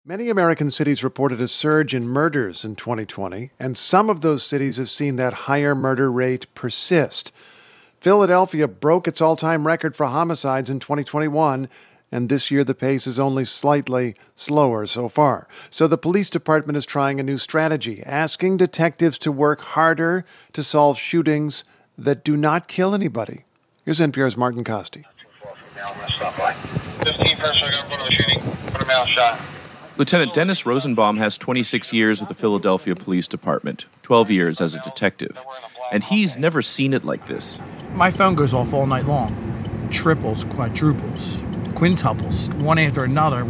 Many American cities reported a surge in murders in 2020, and some of those cities have seen that higher murder rate persist. Philadelphia broke its all-time record for homicides in 2021, and this year the pace is only slightly slower so far. So the police department is trying a new strategy, asking detectives to work harder to solve shootings that do not kill anybody. Here's NPR's Martin Costi. 15 first, I got one of the shooting. Put him out, shot. Lieutenant Dennis Rosenbaum has 26 years with the Philadelphia Police Department, 12 years as a detective, and he's never seen it like this. My phone goes off all night long. Triples, quadruples, quintuples, one after another.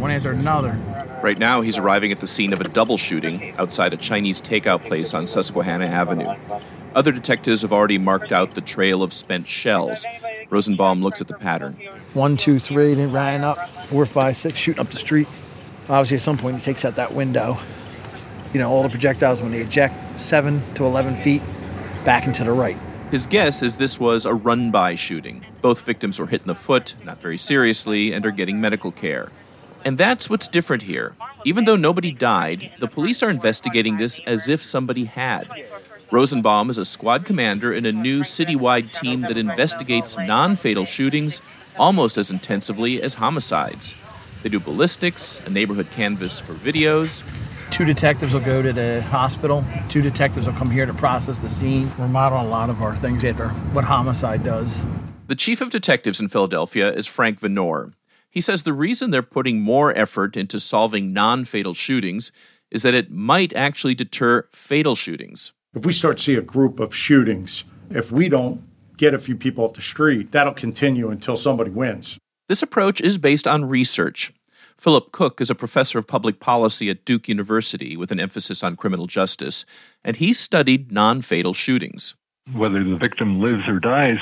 Right now, he's arriving at the scene of a double shooting outside a Chinese takeout place on Susquehanna Avenue. Other detectives have already marked out the trail of spent shells. Rosenbaum looks at the pattern. 1, 2, 3, then ran up, 4, 5, 6, shooting up the street. Obviously, at some point, he takes out that window. All the projectiles, when they eject 7 to 11 feet back and to the right. His guess is this was a run-by shooting. Both victims were hit in the foot, not very seriously, and are getting medical care. And that's what's different here. Even though nobody died, the police are investigating this as if somebody had. Rosenbaum is a squad commander in a new citywide team that investigates non-fatal shootings almost as intensively as homicides. They do ballistics, a neighborhood canvass for videos. 2 detectives will go to the hospital. 2 detectives will come here to process the scene. We're modeling a lot of our things after what homicide does. The chief of detectives in Philadelphia is Frank Venor. He says the reason they're putting more effort into solving non-fatal shootings is that it might actually deter fatal shootings. If we start to see a group of shootings, if we don't get a few people off the street, that'll continue until somebody wins. This approach is based on research. Philip Cook is a professor of public policy at Duke University with an emphasis on criminal justice, and he's studied non-fatal shootings. Whether the victim lives or dies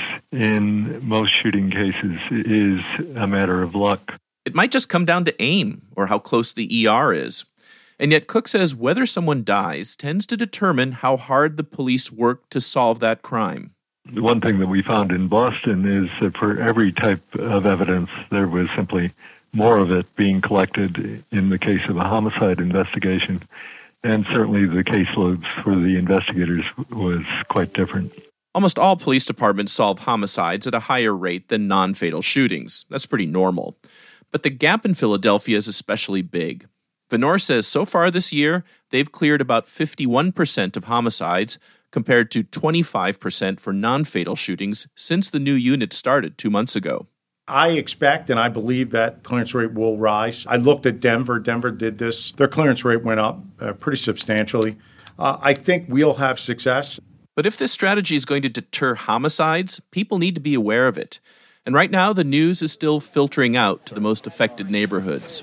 in most shooting cases is a matter of luck. It might just come down to aim or how close the ER is. And yet Cook says whether someone dies tends to determine how hard the police work to solve that crime. The one thing that we found in Boston is that for every type of evidence, there was simply more of it being collected in the case of a homicide investigation. And certainly the caseloads for the investigators was quite different. Almost all police departments solve homicides at a higher rate than non-fatal shootings. That's pretty normal. But the gap in Philadelphia is especially big. Venor says so far this year, they've cleared about 51% of homicides, compared to 25% for non-fatal shootings since the new unit started 2 months ago. I expect and I believe that clearance rate will rise. I looked at Denver. Denver did this. Their clearance rate went up pretty substantially. I think we'll have success. But if this strategy is going to deter homicides, people need to be aware of it. And right now, the news is still filtering out to the most affected neighborhoods.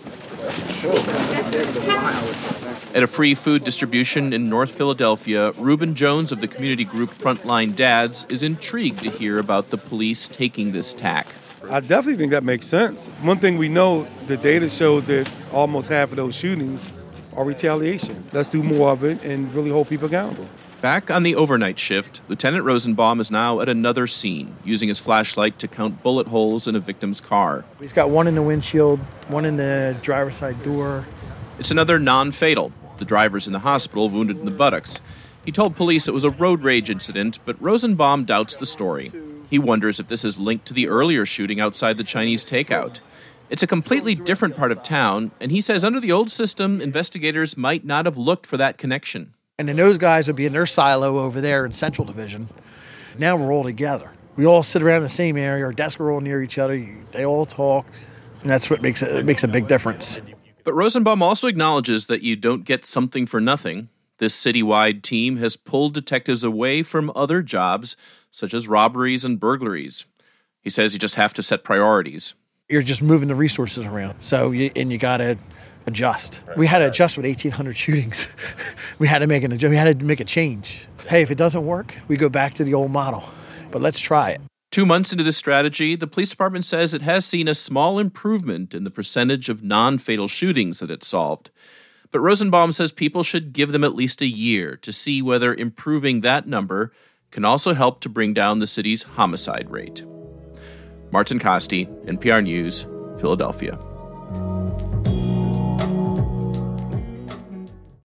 At a free food distribution in North Philadelphia, Reuben Jones of the community group Frontline Dads is intrigued to hear about the police taking this tack. I definitely think that makes sense. One thing we know, the data shows that almost half of those shootings are retaliations. Let's do more of it and really hold people accountable. Back on the overnight shift, Lieutenant Rosenbaum is now at another scene, using his flashlight to count bullet holes in a victim's car. He's got one in the windshield, one in the driver's side door. It's another non-fatal. The driver's in the hospital, wounded in the buttocks. He told police it was a road rage incident, but Rosenbaum doubts the story. He wonders if this is linked to the earlier shooting outside the Chinese takeout. It's a completely different part of town, and he says under the old system, investigators might not have looked for that connection. And then those guys would be in their silo over there in Central Division. Now we're all together. We all sit around in the same area. Our desks are all near each other. They all talk, and that's what makes a big difference. But Rosenbaum also acknowledges that you don't get something for nothing. This citywide team has pulled detectives away from other jobs, such as robberies and burglaries. He says you just have to set priorities. You're just moving the resources around, you got to adjust. We had to adjust with 1,800 shootings. We had to make a change. Hey, if it doesn't work, we go back to the old model. But let's try it. 2 months into this strategy, the police department says it has seen a small improvement in the percentage of non-fatal shootings that it's solved. But Rosenbaum says people should give them at least a year to see whether improving that number can also help to bring down the city's homicide rate. Martin Costi, NPR News, Philadelphia.